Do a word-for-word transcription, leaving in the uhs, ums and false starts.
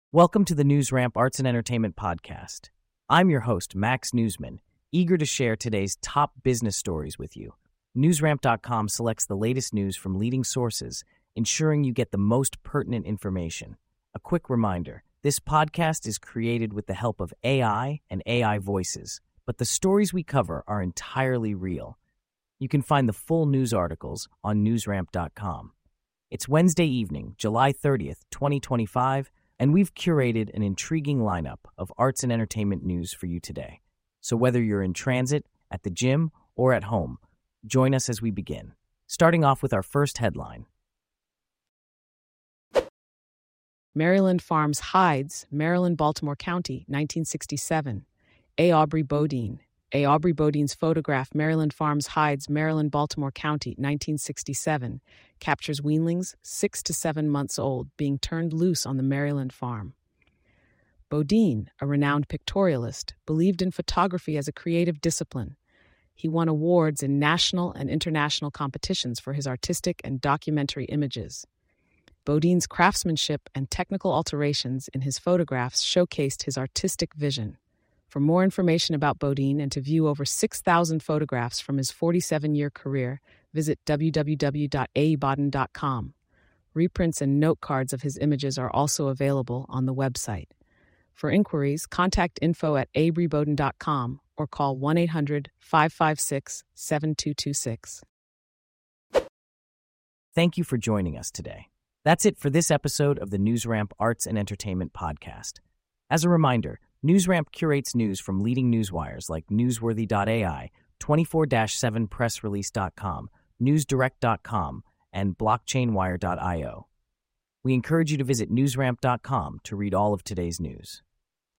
Welcome to the NewsRamp Arts and Entertainment Podcast. I'm your host, Max Newsman, eager to share today's top business stories with you. NewsRamp dot com selects the latest news from leading sources, ensuring you get the most pertinent information. A quick reminder, this podcast is created with the help of A I and A I voices, but the stories we cover are entirely real. You can find the full news articles on NewsRamp dot com. It's Wednesday evening, July thirtieth, twenty twenty-five, and we've curated an intriguing lineup of arts and entertainment news for you today. So whether you're in transit, at the gym, or at home, join us as we begin. Starting off with our first headline. Maryland Farms hides Maryland Baltimore County, nineteen sixty-seven. A. Aubrey Bodine. A. Aubrey Bodine's photograph, Maryland Farms hides Maryland Baltimore County, nineteen sixty-seven, captures weanlings six to seven months old being turned loose on the Maryland farm. Bodine, a renowned pictorialist, believed in photography as a creative discipline. He won awards in national and international competitions for his artistic and documentary images. Bodine's craftsmanship and technical alterations in his photographs showcased his artistic vision. For more information about Bodine and to view over six thousand photographs from his forty-seven-year career, visit w w w dot a bodine dot com. Reprints and note cards of his images are also available on the website. For inquiries, contact info at aubrey bodine dot com or call one eight hundred, five five six, seven two two six. Thank you for joining us today. That's it for this episode of the NewsRamp Arts and Entertainment Podcast. As a reminder, NewsRamp curates news from leading newswires like newsworthy dot a i, twenty-four seven press release dot com, news direct dot com, and blockchain wire dot io. We encourage you to visit newsramp dot com to read all of today's news.